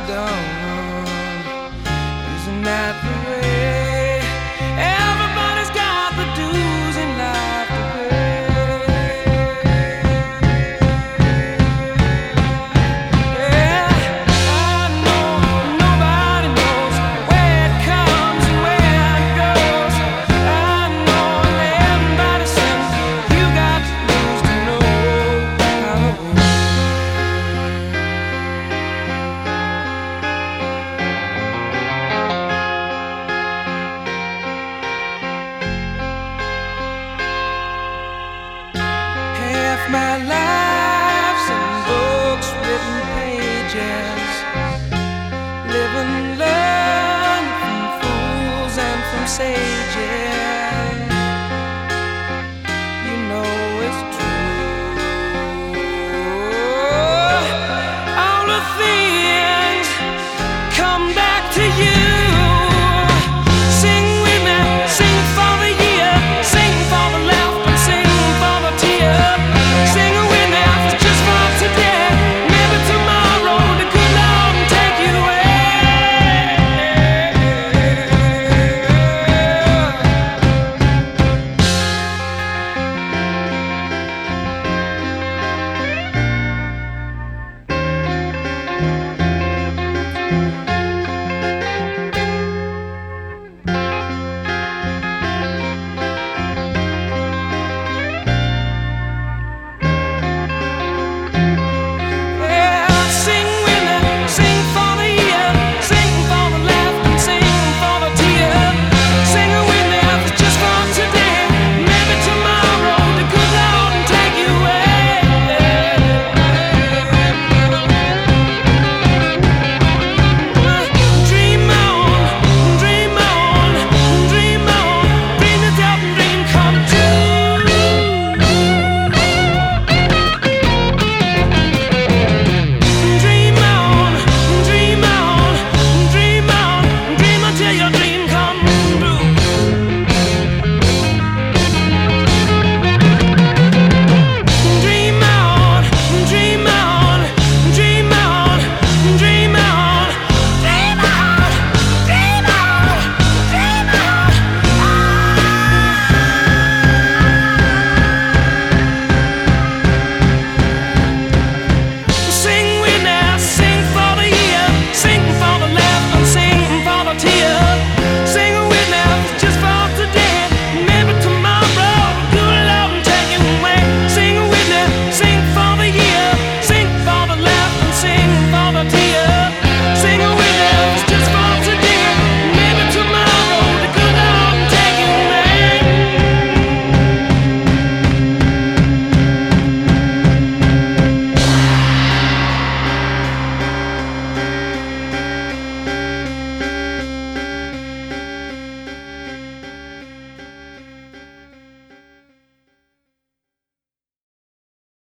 dawn. Isn't that the way? Everybody's got the dues in life to pay. Yeah, I know nobody knows where it comes and where it goes. I know everybody says you got the dues to know how it works. Half my life's in books, written pages, live and learn from fools and from sages.